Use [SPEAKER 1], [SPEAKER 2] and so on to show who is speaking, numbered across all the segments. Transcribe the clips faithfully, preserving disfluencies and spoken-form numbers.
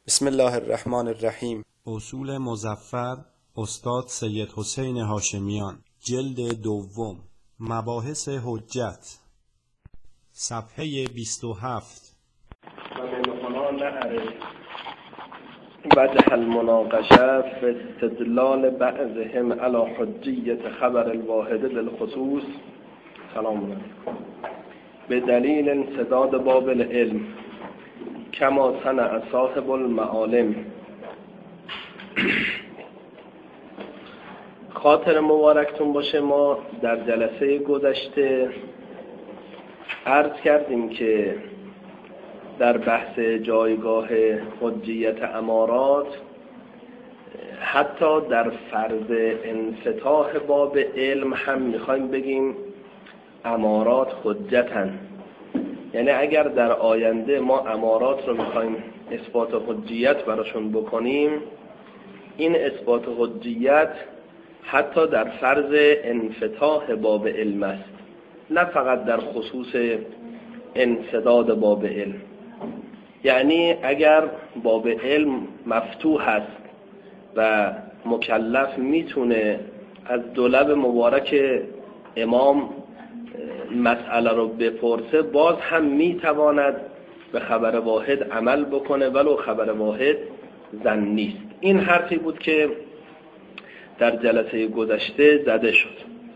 [SPEAKER 1] بسم الله الرحمن الرحیم.
[SPEAKER 2] اصول مظفر استاد سید حسین هاشمیان، جلد دوم، مباحث حجت، صفحه بیست و هفت.
[SPEAKER 3] و من هنا نعرف وجه المناقشه في استدلال بعضهم على حجیت خبر الواحد بالخصوص. سلام علیکم. به دلیل انسداد باب العلم کما صنع صاحب المعالم. خاطر مبارکتون باشه، ما در جلسه گذشته عرض کردیم که در بحث جایگاه حجیت امارات حتی در فرض انفتاح باب علم هم میخوایم بگیم امارات حجتن. یعنی اگر در آینده ما امارات رو میخوایم اثبات حجیت براشون بکنیم، این اثبات حجیت حتی در فرض انفتاح باب علم است، نه فقط در خصوص انسداد باب علم. یعنی اگر باب علم مفتوح است و مکلف میتونه از دو لب مبارک امام مسئله رو بپرسه، باز هم میتواند به خبر واحد عمل بکنه ولو خبر واحد ظنی است. این حرفی بود که در جلسه گذشته زده شد.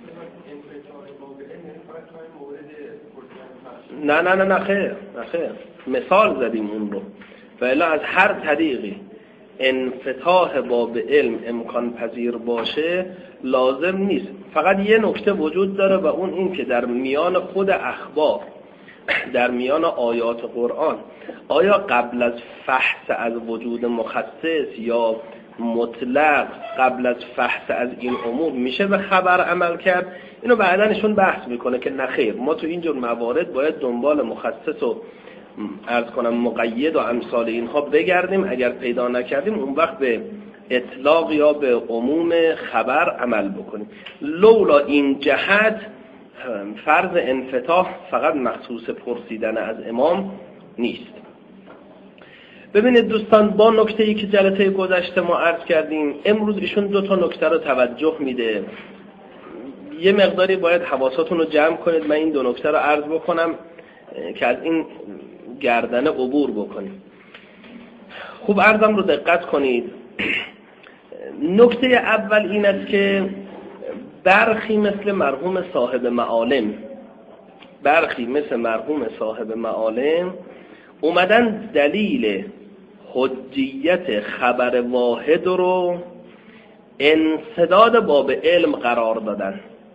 [SPEAKER 3] نه نه نه نه خیر نه خیر مثال زدیم اون رو، ولی از هر طریقی انفتاح باب علم امکان پذیر باشه لازم نیست. فقط یه نکته وجود داره و اون این که در میان خود اخبار، در میان آیات قرآن، آیا قبل از فحص از وجود مخصص یا مطلق قبل از فحص از این امور میشه به خبر عمل کرد؟ اینو بعدا ایشون بحث میکنه که نخیر، ما تو اینجور موارد باید دنبال مخصص و عرض کنم مقید و امثال اینها بگردیم. اگر پیدا نکردیم اون وقت به اطلاق یا به عموم خبر عمل بکنیم. لولا این جهت فرض انفتاح فقط مخصوص پرسیدن از امام نیست. ببینید دوستان، با نکته‌ای که جلسه گذشته ما عرض کردیم، امروز ایشون دو تا نکته رو توجه میده. یه مقداری باید حواساتون رو جمع کنید. من این دو نکته رو عرض بکنم که از این گردنه عبور بکنیم. خوب عرضم رو دقت کنید. نکته اول این است که برخی مثل مرحوم صاحب معالم برخی مثل مرحوم صاحب معالم اومدن دلیل حجیت خبر واحد رو انسداد باب علم قرار دادن،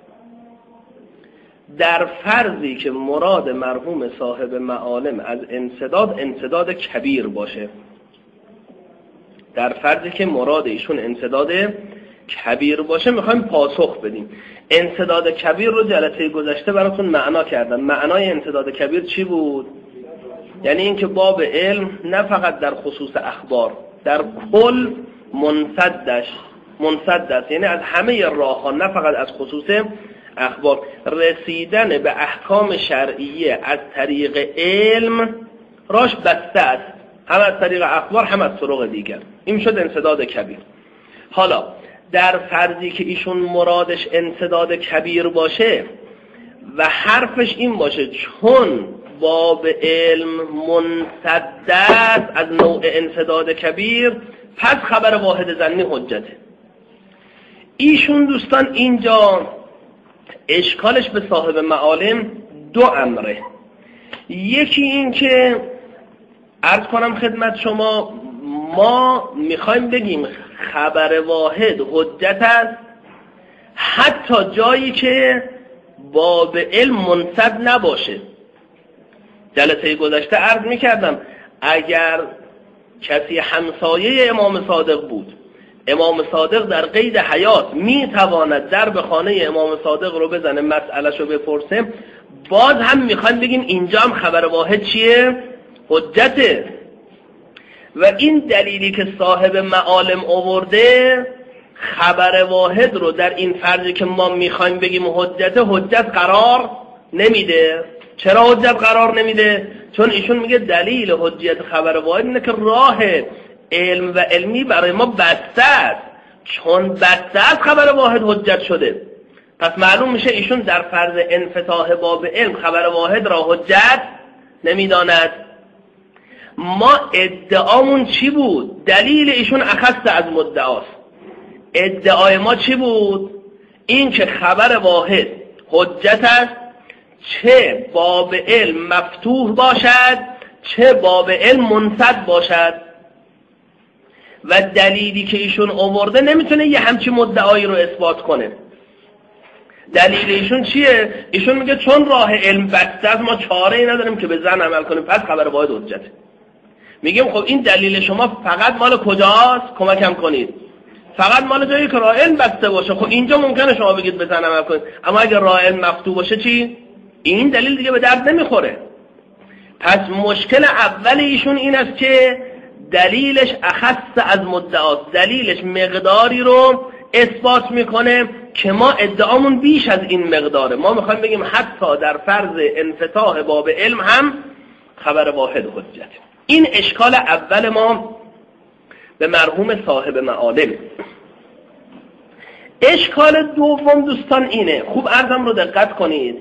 [SPEAKER 3] در فرضی که مراد مرحوم صاحب معالم از انسداد انسداد کبیر باشه. در فرضی که مراد ایشون انسداد کبیر باشه میخوایم پاسخ بدیم. انسداد کبیر رو جلسه گذشته براتون معنا کردم. معنای انسداد کبیر چی بود؟ یعنی اینکه باب علم نه فقط در خصوص اخبار، در کل منسدش منسد است. یعنی از همه راه ها، نه فقط از خصوص اخبار. رسیدن به احکام شرعیه از طریق علم راش بسته است، هم از طریق اخبار هم از طرق دیگر. این شد انسداد کبیر. حالا در فرضی که ایشون مرادش انسداد کبیر باشه و حرفش این باشه چون باب علم منسد است از نوع انسداد کبیر، پس خبر واحد ظنی حجته. ایشون دوستان اینجا اشکالش به صاحب معالم دو امره. یکی این که عرض کنم خدمت شما، ما میخوایم بگیم خبر واحد حجت است حتی جایی که باب علم منسد نباشه. جلسه گذشته عرض میکردم اگر کسی همسایه امام صادق بود، امام صادق در قید حیات میتواند درب خانه امام صادق رو بزنه مسئله‌شو بپرسه، باز هم میخوایم بگیم اینجا هم خبر واحد چیه؟ حجته. و این دلیلی که صاحب معالم آورده خبر واحد رو در این فرضی که ما میخوایم بگیم حجته، حجت قرار نمیده. چرا حجت قرار نمیده؟ چون ایشون میگه دلیل حجیت خبر واحد اینه که راه علم و علمی برای ما بسته است. چون بسته است خبر واحد حجت شده. پس معلوم میشه ایشون در فرض انفتاح باب علم خبر واحد را حجت نمیداند. ما ادعامون چی بود؟ دلیل ایشون اخص از مدعاست. ادعای ما چی بود؟ این که خبر واحد حجت است، چه باب علم مفتوح باشد چه باب علم منسد باشد. و دلیلی که ایشون آورده نمیتونه یه همچی مدعایی رو اثبات کنه. دلیل ایشون چیه؟ ایشون میگه چون راه علم بسته است ما چاره ای نداریم که به ظن عمل کنیم، پس خبر واحد حجته. میگیم خب این دلیل شما فقط مال کجاست؟ کمکم کنید. فقط مال جایی که راه علم بسته باشه. خب اینجا ممکنه شما بگید به ظن عمل کنید، اما اگر راه علم مفتوح باشه چی؟ این دلیل دیگه به درد نمیخوره. پس مشکل اول ایشون این است که دلیلش اخص از مدعاست. دلیلش مقداری رو اثبات میکنه که ما ادعامون بیش از این مقداره. ما میخوایم بگیم حتی در فرض انفتاح باب علم هم خبر واحد حجت. این اشکال اول ما به مرحوم صاحب معالم. اشکال دوم دوستان اینه، خوب عرضم رو دقت کنید.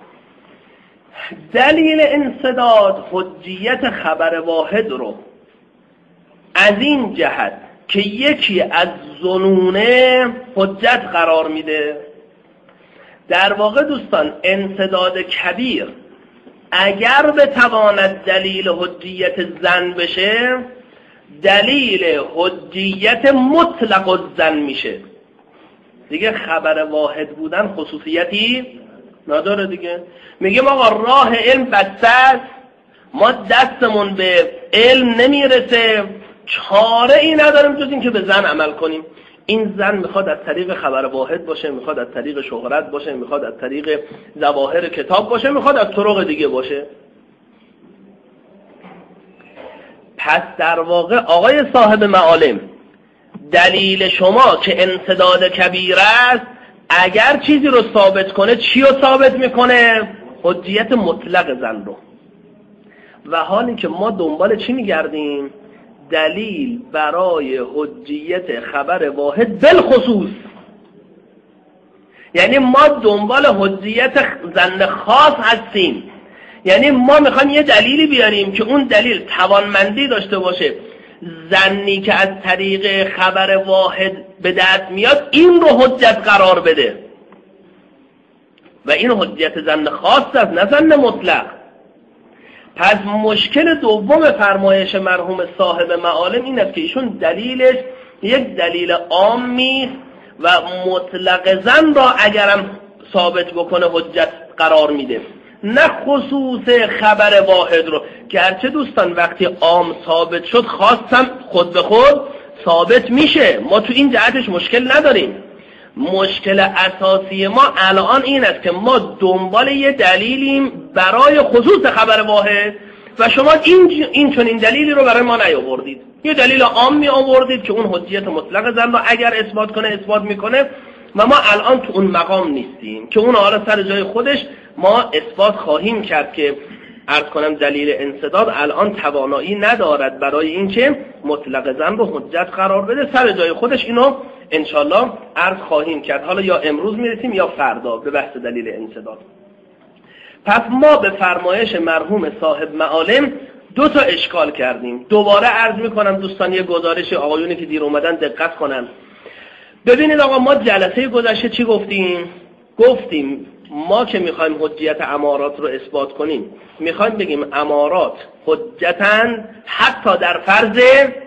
[SPEAKER 3] دلیل انسداد حجیت خبر واحد رو از این جهت که یکی از ظنونه حجت قرار میده. در واقع دوستان انسداد کبیر اگر بتواند دلیل حجیت ظن بشه، دلیل حجیت مطلق الظن میشه. دیگه خبر واحد بودن خصوصیتی نداره دیگه. میگیم آقا راه علم بسته است، ما دستمون به علم نمیرسه، چاره ای نداریم جز این که به ظن عمل کنیم. این ظن میخواد از طریق خبر واحد باشه، میخواد از طریق شهرت باشه، میخواد از طریق ظواهر کتاب باشه، میخواد از طرق دیگه باشه. پس در واقع آقای صاحب معالم، دلیل شما که انسداد کبیر است اگر چیزی رو ثابت کنه چی رو ثابت میکنه؟ حجیت مطلق ظن رو. و حالی که ما دنبال چی میگردیم؟ دلیل برای حجیت خبر واحد بالخصوص. یعنی ما دنبال حجیت ظن خاص هستیم. یعنی ما میخوایم یه دلیلی بیاریم که اون دلیل توانمندی داشته باشه ظنی که از طریق خبر واحد به دست میاد این رو حجت قرار بده. و این حجیت ظن خاص است، نه ظن مطلق. پس مشکل دوم فرمایش مرحوم صاحب معالم این است که ایشون دلیلش یک دلیل عامی و مطلق ظن را اگرم ثابت بکنه حجت قرار میده، نه خصوص خبر واحد رو. گرچه دوستان وقتی عام ثابت شد خواستم خود به خود ثابت میشه، ما تو این جهتش مشکل نداریم. مشکل اساسی ما الان این است که ما دنبال یه دلیلیم برای خصوص خبر واحد و شما این این چون این دلیلی رو برای ما نیاوردید. یه دلیل عام می آوردید که اون حجیت مطلق ظن رو اگر اثبات کنه اثبات میکنه و ما الان تو اون مقام نیستیم که اون حالا سر جای خودش ما اثبات خواهیم کرد که عرض کنم دلیل انسداد الان توانایی ندارد برای اینکه مطلق ظن رو حجت قرار بده. سر جای خودش اینو انشالله عرض خواهیم کرد، حالا یا امروز میرسیم یا فردا به بحث دلیل انسداد. پس ما به فرمایش مرحوم صاحب معالم دو تا اشکال کردیم. دوباره عرض میکنم دوستان یه گزارش آقایونی که دیر اومدن دقت کنن. ببینید آقا ما جلسه گذشته چی گفتیم؟ گفتیم ما که میخوایم حجیت امارات رو اثبات کنیم میخوایم بگیم امارات حجتن حتی در فرض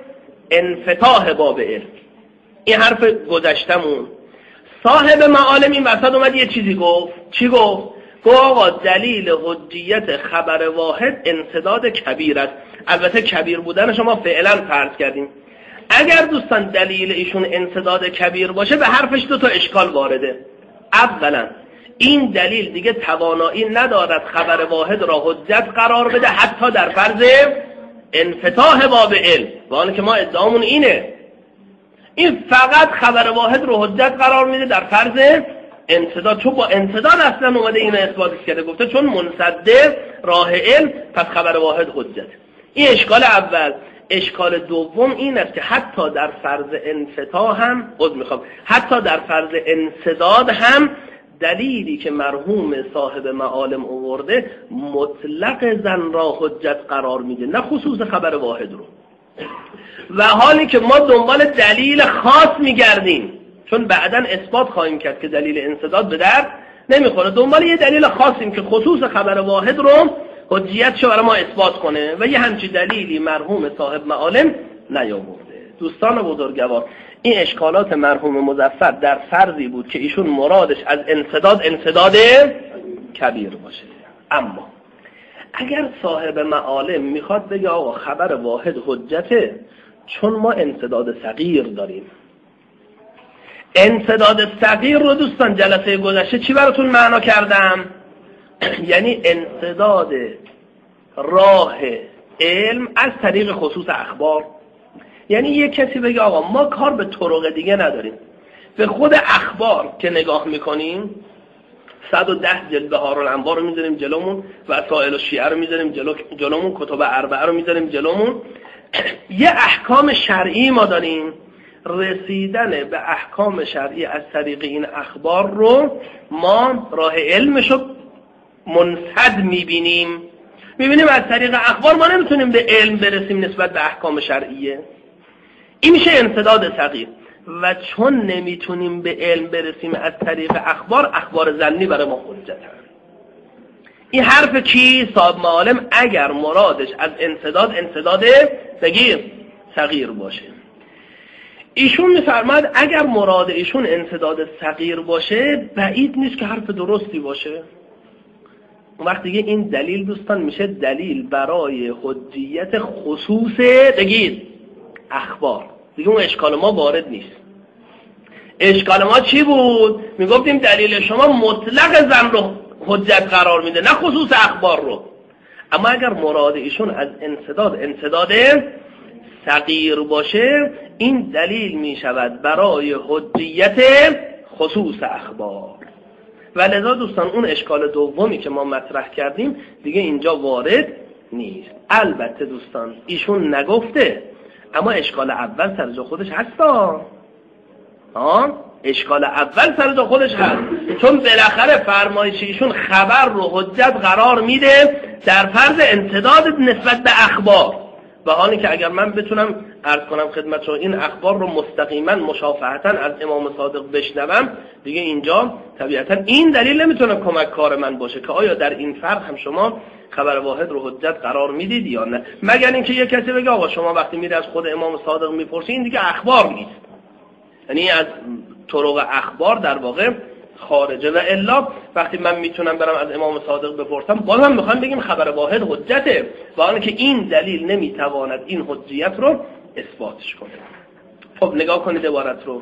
[SPEAKER 3] انفتاح باب علم. این حرف گذشتمون. صاحب معالم این وسط اومد یه چیزی گفت. چی گفت؟ گفت آقا دلیل حجیت خبر واحد انسداد کبیر است. البته کبیر بودن شما فعلا فرض کردیم. اگر دوستان دلیل ایشون انسداد کبیر باشه به حرفش دو تا اشکال وارده. اولا این دلیل دیگه توانایی ندارد خبر واحد را حجت قرار بده حتی در فرض انفتاح باب علم، و آن که ما ادعامون اینه. این فقط خبر واحد رو حجت قرار میده در فرض انسداد، چون با انسداد اصلا اومده اینو اثبات کرده، گفته چون منصده راه علم پس خبر واحد حجت. این اشکال اول. اشکال دوم این است که حتی در فرض انفتاح هم عذر میخوام حتی در فرض انسداد هم دلیلی که مرحوم صاحب معالم آورده مطلق زن را حجت قرار میده، نه خصوص خبر واحد رو. و حالی که ما دنبال دلیل خاص میگردیم، چون بعداً اثبات خواهیم کرد که دلیل انسداد به درد نمیخوره، دنبال یه دلیل خاصیم که خصوص خبر واحد رو حجیتشو برای ما اثبات کنه و یه همچی دلیلی مرحوم صاحب معالم نیاورده. دوستان بزرگوار، این اشکالات مرحوم مظفر در فرضی بود که ایشون مرادش از انسداد انسداد کبیر باشه. اما اگر صاحب معالم میخواد بگه آقا خبر واحد حجته، چون ما انسداد صغیر داریم. انسداد صغیر رو دوستان جلسه گذشته چی براتون معنا کردم؟ یعنی انسداد راه علم از طریق خصوص اخبار. یعنی یک کسی بگه آقا ما کار به طرق دیگه نداریم، به خود اخبار که نگاه میکنیم، صد و ده جلد بهارالانوار رو میذاریم جلومون، وسائل الشیعه رو میذاریم جلو جلومون، کتب اربعه رو میذاریم جلومون، یه احکام شرعی ما داریم. رسیدن به احکام شرعی از طریق این اخبار رو ما راه علمشو منفد میبینیم. میبینیم از طریق اخبار ما نمیتونیم به علم برسیم نسبت به احکام شرعیه. این میشه انسداد صغیر. و چون نمیتونیم به علم برسیم از طریق اخبار، اخبار ظنی برای ما حجت هست. این حرف کی؟ صاحب معالم اگر مرادش از انسداد انسداد صغیر صغیر باشه. ایشون میفرماد اگر مراد ایشون انسداد صغیر باشه، بعید نیست که حرف درستی باشه. اون وقت دیگه این دلیل دوستان میشه دلیل برای حجیت خصوص بگید اخبار. دیگه اون اشکال ما وارد نیست. اشکال ما چی بود؟ میگفتیم دلیل شما مطلق زن رو حجت قرار میده، نه خصوص اخبار رو. اما اگر مراد ایشون از انسداد انسداد صغیر باشه، این دلیل میشود برای حجیت خصوص اخبار. و لذا دوستان اون اشکال دومی که ما مطرح کردیم دیگه اینجا وارد نیست. البته دوستان ایشون نگفته، اما اشکال اول سر جا خودش هستا. ها؟ اشکال اول سر جا خودش هست، چون بالاخره فرمایش ایشون خبر رو حجت قرار میده در فرض انسداد نسبت به اخبار. و حالی که اگر من بتونم عرض کنم خدمت شما این اخبار رو مستقیما مشافهتا از امام صادق بشنوم، دیگه اینجا طبیعتا این دلیل نمیتونه کمک کار من باشه که آیا در این فرق هم شما خبر واحد رو حجت قرار میدید یا نه. مگر اینکه یک کسی بگه آقا شما وقتی میری از خود امام صادق میپرسی، این دیگه اخبار نیست، یعنی از طرق اخبار در واقع خارجه. و الا وقتی من میتونم برم از امام صادق بپرسم، باز هم میخوام بگیم خبر واحد حجته، و آنه که این دلیل نمیتواند این حجیت رو اثباتش کنه. خب نگاه کنید عبارت رو.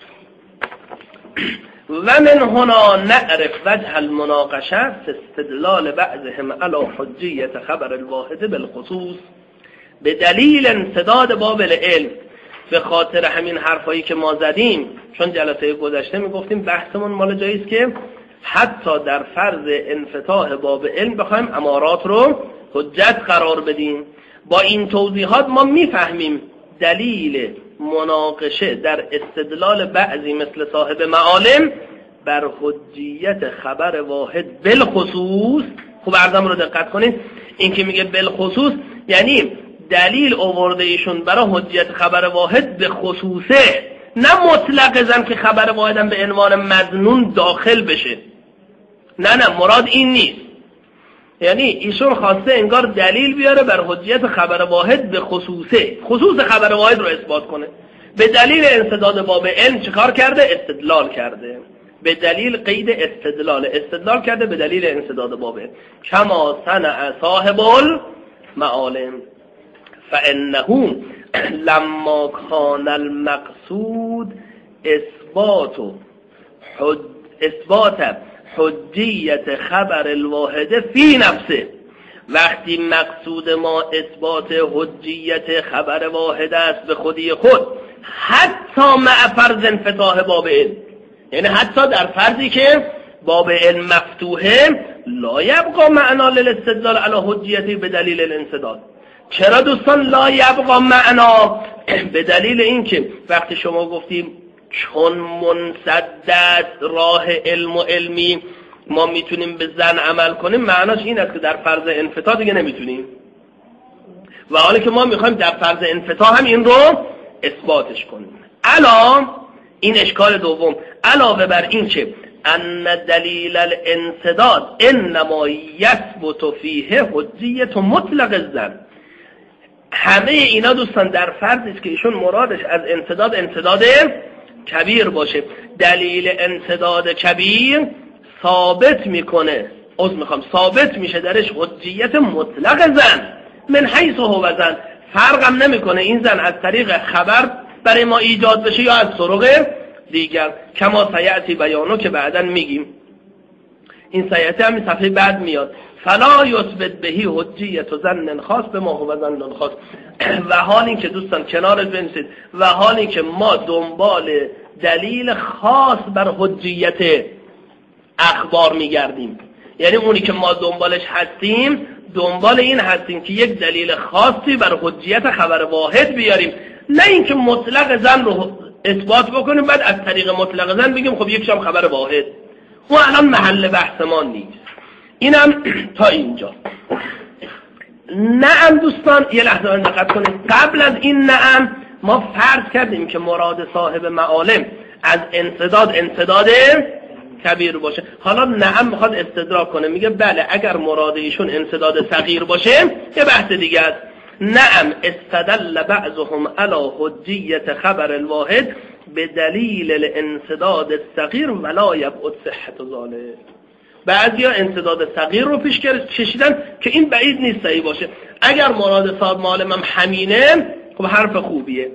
[SPEAKER 3] و من هنا نعرف وجه المناقشه استدلال بعضهم علی حجیت خبر الواحد بالخصوص به دلیل انسداد باب العلم. به خاطر همین حرفایی که ما زدیم، چون جلسه گذشته میگفتیم بحثمون مال جاییست که حتی در فرض انفتاح باب علم بخوایم امارات رو حجت قرار بدیم. با این توضیحات ما میفهمیم دلیل مناقشه در استدلال بعضی مثل صاحب معالم بر حجیت خبر واحد بالخصوص. خوب عرضم رو دقت کنید، این که میگه بالخصوص یعنی دلیل آورده ایشون برای حجیت خبر واحد به خصوصه، نه مطلق زن که خبر واحدم به عنوان مظنون داخل بشه. نه نه مراد این نیست. یعنی ایشون خواسته انگار دلیل بیاره بر حجیت خبر واحد به خصوصه، خصوص خبر واحد رو اثبات کنه. به دلیل انسداد باب علم چیکار کرده؟ استدلال کرده. به دلیل قید استدلال استدلال کرده به دلیل انسداد باب علم. کما صنع صاحب المعالم فانه لما کان المقصود اثبات حج اثبات حجیت خبر الواحد فی نفسه. وقتی مقصود ما اثبات حجیت خبر واحد است به خودی خود، حتی مع فرض انفتاح باب علم، یعنی حتی در فرضی که باب علم مفتوحه، لا یبقى معنا للاستدلال علی حجیتی به دلیل الانسداد. چرا دوستان لا یبقا معنا؟ به دلیل اینکه وقتی شما گفتیم چون منسدد راه علم و علمی ما میتونیم به زن عمل کنیم، معناش این است که در فرض انفتا دیگه نمیتونیم، و حالا که ما میخوایم در فرض انفتا هم این رو اثباتش کنیم. الان این اشکال دوم، علاوه بر این که ان دلیل الانسداد انما یثبت فیه حجیت مطلق الزن، همه اینا دوستان در فرضی است که ایشون مرادش از انسداد انسداد کبیر باشه. دلیل انسداد کبیر ثابت میکنه، از میخوام ثابت میشه درش حجیت مطلق زن من حیث هو زن، فرقم نمیکنه این زن از طریق خبر برای ما ایجاد بشه یا از طرق دیگر، کما سیعتی بیانو که بعداً میگیم. این سیعتی همین صفحه بعد میاد. فلا یثبت بهی حجیت و زن خاص به ما هو زن خاص، و حال این که دوستان کنارش بنویسید، و حال این که ما دنبال دلیل خاص بر حجیت اخبار میگردیم، یعنی اونی که ما دنبالش هستیم دنبال این هستیم که یک دلیل خاصی بر حجیت خبر واحد بیاریم، نه اینکه مطلق زن رو اثبات بکنیم بعد از طریق مطلق زن بگیم خب یکشم خبر واحد. و الان محل بحث ما نیست. اینم تا اینجا. نعم دوستان یه لحظه دقت کنید، قبل از این نعم ما فرض کردیم که مراد صاحب معالم از انسداد انسداد کبیر باشه. حالا نعم میخواد استدراک کنه، میگه بله اگر مراد ایشون انسداد صغیر باشه یه بحث دیگه است. نعم استدل بعضهم علی حجیت خبر الواحد به دلیل الانسداد الصغیر ولا یبعد صحت ذلک. بعضیا انسداد صغیر رو پیش کشیدن که این بعید نیست صحیح باشه. اگر مراد صاحب معالم هم همینه خب حرف خوبیه.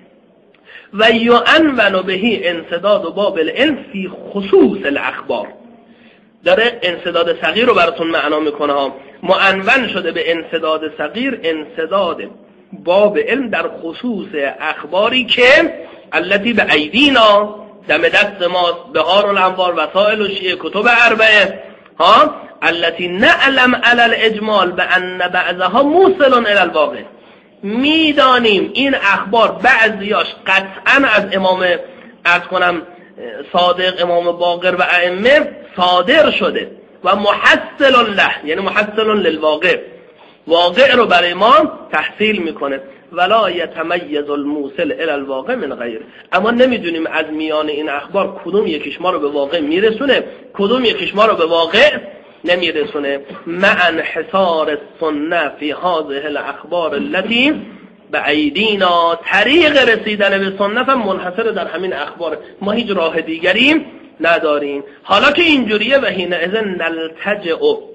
[SPEAKER 3] و یعنون بهی انسداد و باب العلم فی خصوص الاخبار، داره انسداد صغیر رو براتون معنا میکنه ها. معنون شده به انسداد صغیر انسداد باب علم در خصوص اخباری که التي به ایدینا، دم دست ما، بهار الانوار، وسائل و شیعه، کتب اربعه ها، التي نعلم علی الاجمال بان بعضها موصل الى الواقع. میدانیم این اخبار بعضیاش قطعا از امام عرض کنم صادق، امام باقر و ائمه صادر شده و محصل له، یعنی محصل للواقع، واقع رو برای ما تحصیل میکنه. ولا یتمیز الموصل الی الواقع من غیر، اما نمیدونیم از میان این اخبار کدوم یکیش ما رو به واقع میرسونه کدوم یکیش ما رو به واقع نمیرسونه. مع انحصار السنه فی هذه الاخبار التي بایدینا، طریق رسیدن به سنت هم منحصر در همین اخبار، ما هیچ راه دیگری نداریم. حالا که اینجوریه و حینئذ نلتجئ،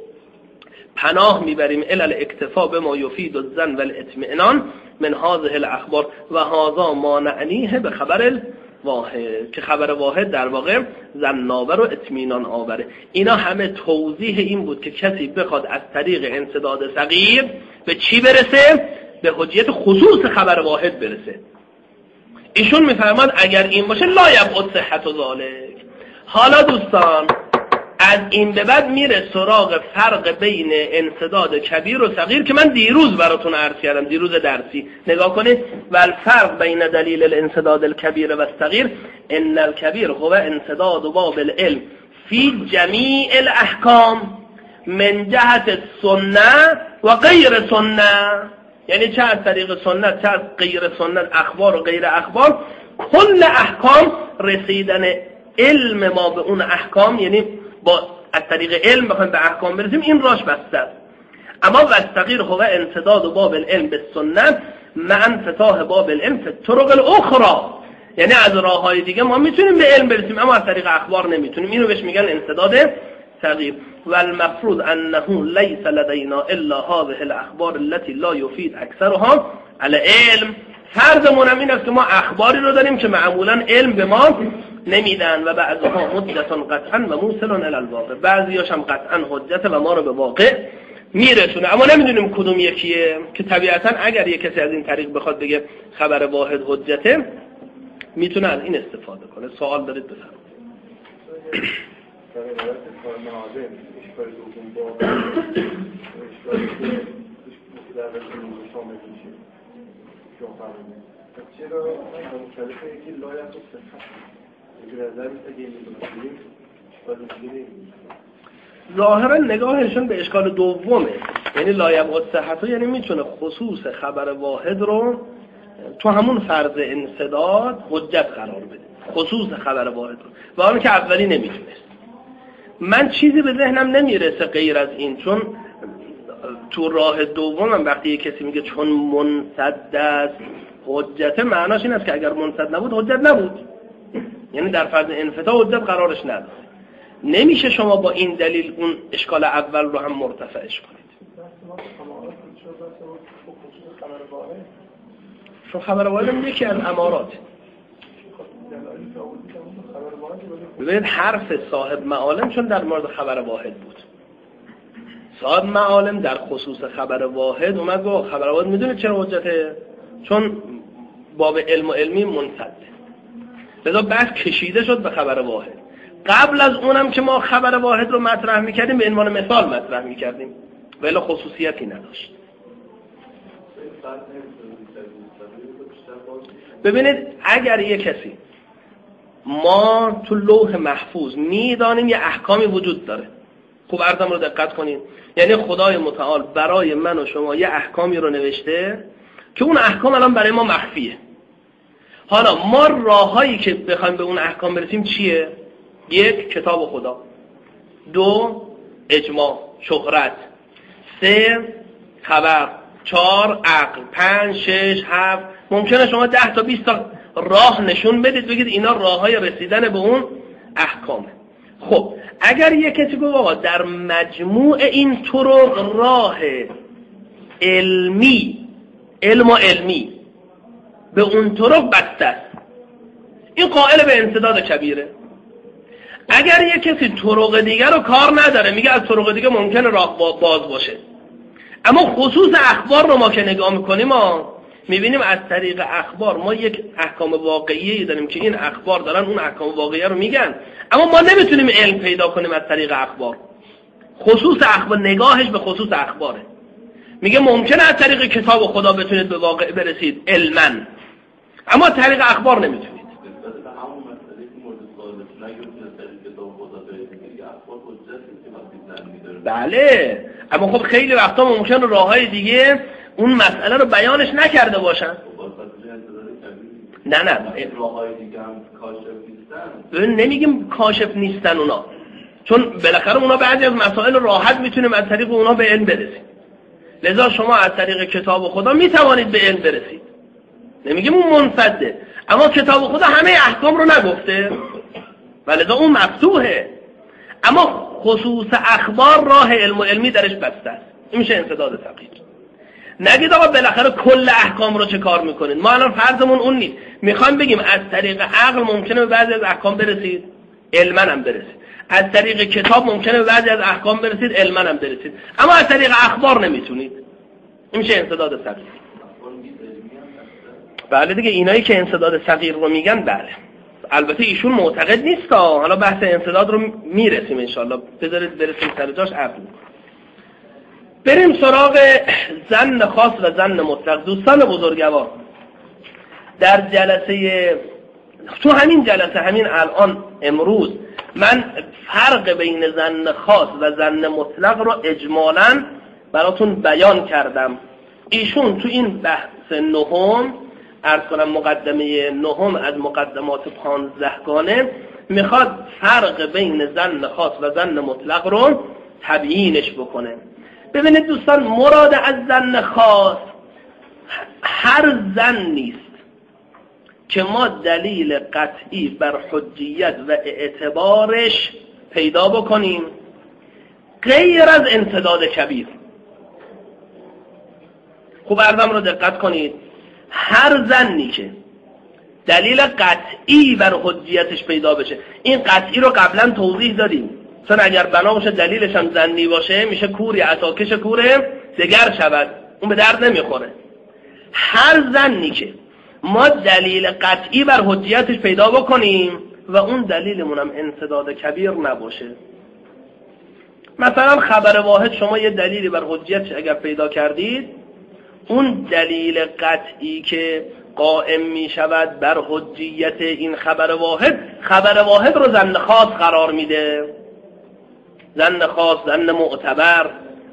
[SPEAKER 3] پناه میبریم الی الاکتفا بما یفید الظن والاطمئنان من هذه الاخبار و هذا ما نعنیه به خبر واحد، که خبر واحد در واقع ظن‌آور و اطمینان آوره. اینا همه توضیح این بود که کسی بخواد از طریق انسداد صغیر به چی برسه؟ به حجیت خصوص خبر واحد برسه. ایشون میفرماد اگر این باشه لا یبعد صحت ذلک. حالا دوستان از این به بعد میره سراغ فرق بین انسداد کبیر و صغیر که من دیروز براتون عرض کردم، دیروز درسی. نگاه کنید. و الفرق بین دلیل الانسداد الکبیر و صغیر ان الکبیر هو انسداد باب العلم فی جمیع الاحکام من جهت السنه و غیر سنه، یعنی چه از طریق سنت چه از غیر سنت، اخبار و غیر اخبار، کل احکام رسیدن علم ما به اون احکام، یعنی با از طریق علم بخوایم به احکام برسیم، این راش بسته است. اما والصغیر هو انسداد باب العلم به سنت مع انفتاح باب العلم فی الطرق الاخرى، یعنی از راههای دیگه ما میتونیم به علم برسیم اما از طریق اخبار نمیتونیم. اینو بهش میگن انسداد صغیر. والمفروض انه ليس لدينا الا هذه الاخبار التي لا يفيد اکثرها على علم. فرضمون هم این است که ما اخباری رو داریم که معمولا علم به ما نمیدن و بعضها مدتون قطعا و موصل الی الواقع، بعضیاش هم قطعا حجت و ما رو به واقع میرسونه، اما نمیدونیم کدوم یکیه. که طبیعتا اگر یک کسی از این طریق بخواد بگه خبر واحد حجته میتونه از این استفاده کنه. سوال دارید بفرمایید.
[SPEAKER 4] در رسول شامل میشه شما فرمودید چرا مختلفه یکی لایق و صفت یکی نظر اگه میدونیم اشکال میگیره
[SPEAKER 3] ظاهرا نگاهشون به اشکال دومه، یعنی لایق و صحت یعنی میتونه خصوص خبر واحد رو تو همون فرض انسداد حجت قرار بده، خصوص خبر واحد رو، و آن که اولی نمیتونست. من چیزی به ذهنم نمیرسه غیر از این، چون تو راه دومم وقتی یک کسی میگه چون منسد است حجت، معناش این است که اگر منسد نبود حجت نبود، یعنی در فرض انفتاح حجت قرارش نداره. نمیشه شما با این دلیل اون اشکال اول رو هم مرتفعش کنید. چون خبر واحد هم یکی از امارات. ببینید حرف صاحب معالم چون در مورد خبر واحد بود، صاحب معالم در خصوص خبر واحد اومد گفت خبر واحد میدونه چرا حجته؟ چون باب علم و علمی منسده، لذا بحث کشیده شد به خبر واحد. قبل از اونم که ما خبر واحد رو مطرح میکردیم به عنوان مثال مطرح میکردیم ولی خصوصیتی نداشت. ببینید اگر یک کسی، ما تو لوح محفوظ میدانیم یه احکامی وجود داره، خوب عرضم رو دقت کنید، یعنی خدای متعال برای من و شما یه احکامی رو نوشته که اون احکام الان برای ما مخفیه. حالا ما راههایی که بخوایم به اون احکام برسیم چیه؟ یک، کتاب خدا. دو، اجماع، شهرت. سه، خبر. چهار، عقل. پنج، شش، هفت. ممکنه شما ده تا بیست تا راه نشون بدید بگید اینا راههای رسیدن به اون احکامه. خب اگر یک کسی گفت آقا در مجموع این طرق راه علمی، علم و علمی به اون طرق بسته است، این قائل به انسداد کبیره. اگر یک کسی طرق دیگر رو کار نداره، میگه از طرق دیگه ممکنه راه باز باشه، اما خصوص اخبار رو ما که نگاه میکنیم ما میبینیم از طریق اخبار ما یک احکام واقعیه داریم که این اخبار دارن اون احکام واقعیه رو میگن، اما ما نمیتونیم علم پیدا کنیم از طریق اخبار. خصوص اخبار، نگاهش به خصوص اخباره. میگه ممکنه از طریق کتاب خدا بتونید به واقع برسید علما، اما از طریق اخبار نمیتونید. بله، اما خب خیلی وقتا ممکنه راههای دیگه اون مسئله رو بیانش نکرده باشن. نه نه
[SPEAKER 4] راههای دیگه هم کاشف نیستن.
[SPEAKER 3] نمیگیم کاشف نیستن اونا، چون بالاخره اونا بعضی از مسائل راحت میتونیم از طریق اونا به علم برسیم. لذا شما از طریق کتاب خدا میتوانید به علم برسید. نمیگیم اون منفده، اما کتاب خدا همه احکام رو نگفته ولذا اون مفتوحه، اما خصوص اخبار راه علم و علمی درش بسته است. این میشه انسداد فقیر. نگید آقا بالاخره کل احکام رو چه کار میکنید. ما الان فرضمون اون نیست، میخوایم بگیم از طریق عقل ممکنه به بعضی از احکام برسید، علما هم برسید. از طریق کتاب ممکنه به بعضی از احکام برسید، علما هم برسید، اما از طریق اخبار نمیتونید. این میشه انسداد فقیر. بله دیگه، اینایی که انسداد صغیر رو میگن بله. البته ایشون معتقد نیست، حالا بحث انسداد رو میرسیم انشالله، بذارید برسیم سر جاش عقل. بریم سراغ ظن خاص و ظن مطلق. دوستان بزرگوار، در جلسه، تو همین جلسه، همین الان امروز، من فرق بین ظن خاص و ظن مطلق رو اجمالاً براتون بیان کردم. ایشون تو این بحث نهم، عرض کنم مقدمه نهم از مقدمات پانزدهگانه، میخواد فرق بین ظن خاص و ظن مطلق رو تبیینش بکنه. ببینید دوستان، مراد از ظن خاص هر ظن نیست که ما دلیل قطعی بر حجیت و اعتبارش پیدا بکنیم غیر از انسداد کبیر. خوب عرضم رو دقت کنید، هر ظنی که دلیل قطعی بر حجیتش پیدا بشه، این قطعی رو قبلا توضیح دادیم، چون اگر بنا باشه دلیلش هم ظنی باشه میشه کوری عطاکش کوره دگر شود، اون به درد نمیخوره. هر ظنی که ما دلیل قطعی بر حجیتش پیدا بکنیم و اون دلیلمون هم انسداد کبیر نباشه. مثلا خبر واحد شما یه دلیلی بر حجیتش اگر پیدا کردید، اون دلیل قطعی که قائم می شود بر حجیت این خبر واحد، خبر واحد رو ظن خاص قرار میده، ظن خاص، ظن معتبر.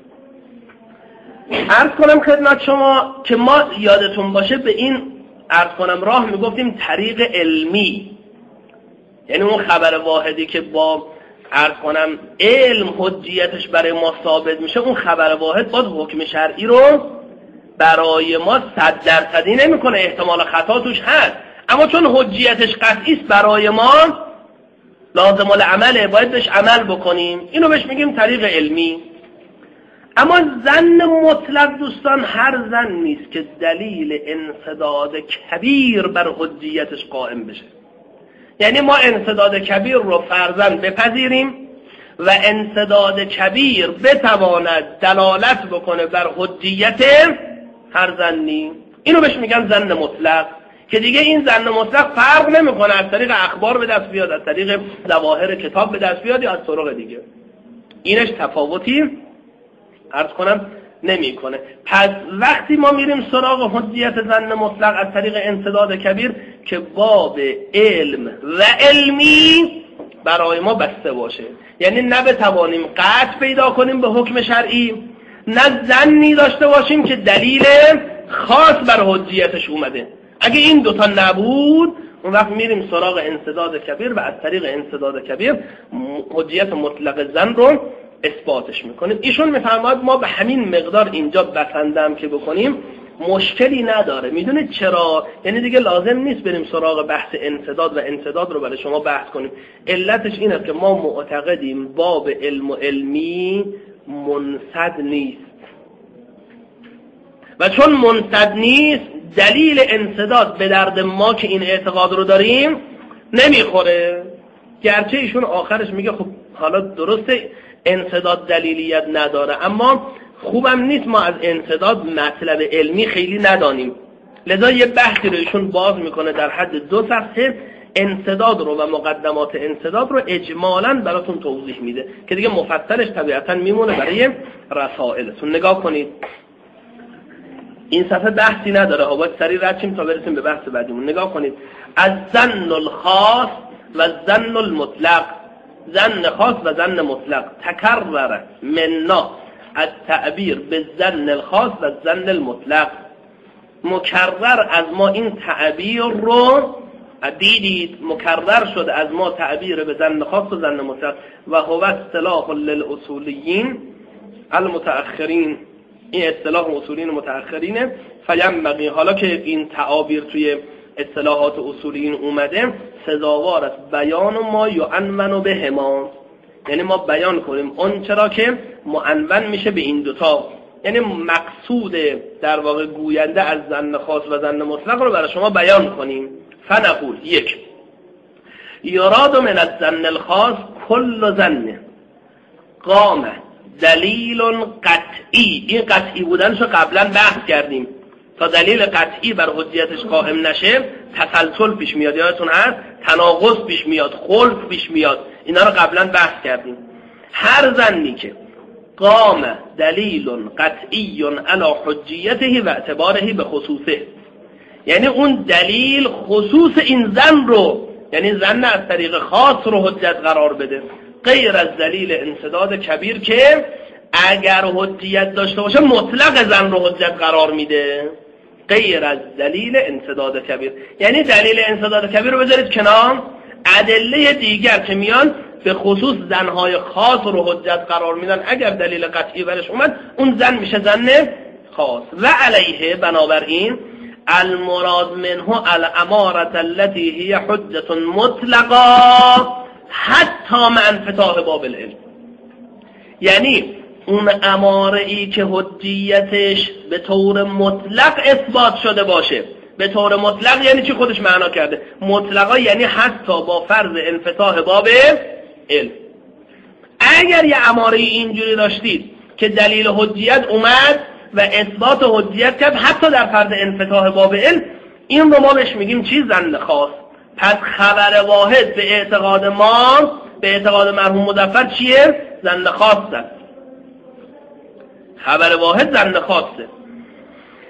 [SPEAKER 3] عرض کنم خدمت شما که ما یادتون باشه به این عرض کنم راه میگفتیم طریق علمی، یعنی اون خبر واحدی که با عرض کنم علم حجیتش برای ما ثابت میشه، اون خبر واحد باز حکم شرعی رو برای ما صد درصدی نمیکنه، احتمال خطا توش هست، اما چون حجیتش قطعی است برای ما لازم العمله، باید بهش عمل بکنیم. اینو بهش میگیم طریق علمی. اما ظن مطلق دوستان هر ظن نیست که دلیل انسداد کبیر بر حجیتش قائم بشه. یعنی ما انسداد کبیر رو فرضاً بپذیریم و انسداد کبیر بتواند دلالت بکنه بر حجیت هر ظنی، اینو بهش میگن ظن مطلق، که دیگه این ظن مطلق فرق نمیکنه از طریق اخبار به دست بیاد، از طریق ظواهر کتاب به دست بیاد یا از طرق دیگه، اینش تفاوتی عرض کنم نمیکنه. پس وقتی ما میریم سراغ حجیت ظن مطلق از طریق انسداد کبیر که باب علم و علمی برای ما بسته باشه، یعنی نه بتوانیم قطع پیدا کنیم به حکم شرعی، نه ظنی داشته باشیم که دلیل خاص بر حجیتش اومده. اگه این دوتا نبود اون وقت میریم سراغ انسداد کبیر و از طریق انسداد کبیر حجیت مطلق ظن رو اثباتش میکنیم. ایشون میفرماید ما به همین مقدار اینجا بسندم که بکنیم مشکلی نداره. میدونید چرا؟ یعنی دیگه لازم نیست بریم سراغ بحث انسداد و انسداد رو برای شما بحث کنیم. علتش این است که ما معتقدیم باب علم و علمی منسد نیست و چون منسد نیست دلیل انسداد به درد ما که این اعتقاد رو داریم نمیخوره. گرچه ایشون آخرش میگه خب حالا درسته انسداد دلیلیت نداره، اما خوبم نیست ما از انسداد مطلب علمی خیلی ندانیم. لذا یه بحثی رو ایشون باز میکنه در حد دو صفحه، انسداد رو و مقدمات انسداد رو اجمالاً براتون توضیح میده که دیگه مفصلش طبیعتاً میمونه برای رسائلتون. نگاه کنید این صفحه بحثی نداره، باید سریع رد شیم تا برسیم به بحث بعدیمون. نگاه کنید از ظن الخاص و ظن المطلق، ظن خاص و ظن مطلق، تکرر منا التعبیر به ظن الخاص و ظن المطلق، مکرر از ما این تعبیر رو دیدید، مکرر شده از ما تعبیر به ظن خاص و ظن مطلق و هو اصطلاح للاصولیین المتأخرین، این اصطلاح اصولین متأخرینه. فینبغی، حالا که این تعابیر توی اصطلاحات اصولیین اومده سزاوار است بیان ما یعنون به ما، یعنی ما بیان کنیم اون چرا که معنون میشه به این دوتا، یعنی مقصود در واقع گوینده از ظن خاص و ظن مطلق رو برای شما بیان کنیم. فنقول یک، یراد من الظن الخاص کل ظن قام دلیل قطعی، این قطعی بودنشو قبلا بحث کردیم، تا دلیل قطعی بر حجیتش قائم نشه تسلسل پیش میاد، یادتون هست تناقض پیش میاد، خلف پیش میاد، اینا رو قبلا بحث کردیم. هر ظنی که قام دلیل قطعی علی حجیته و اعتباره به خصوصه، یعنی اون دلیل خصوص این ظن رو، یعنی ظن از طریق خاص رو حجت قرار بده، غیر از دلیل انسداد کبیر که اگر حجیت داشته باشه مطلق ظن رو حجت قرار میده، غیر از دلیل انسداد کبیر. یعنی دلیل انسداد کبیر رو بذارید کنار، ادله دیگر که میان به خصوص ظنهای خاص رو حجت قرار میدن، اگر دلیل قطعی برش اومد اون ظن میشه ظن خاص. و علیه، بنابراین المراد منه الامارة التي هي حجة مطلقه حتی مع انفتاح باب العلم، یعنی اون اماره ای که حجیتش به طور مطلق اثبات شده باشه. به طور مطلق یعنی چی؟ خودش معنا کرده مطلقا، یعنی حتی با فرض انفتاح باب علم. اگر یه اماره اینجوری داشتید که دلیل حجیت اومد و اثبات حجیت کرد حتی در فرض انفتاح باب علم، این رو ما بهش میگیم چی؟ ظن خاص. پس خبر واحد به اعتقاد ما، به اعتقاد مرحوم مظفر چیه؟ ظن خاصه. خبر واحد ظن خاصه.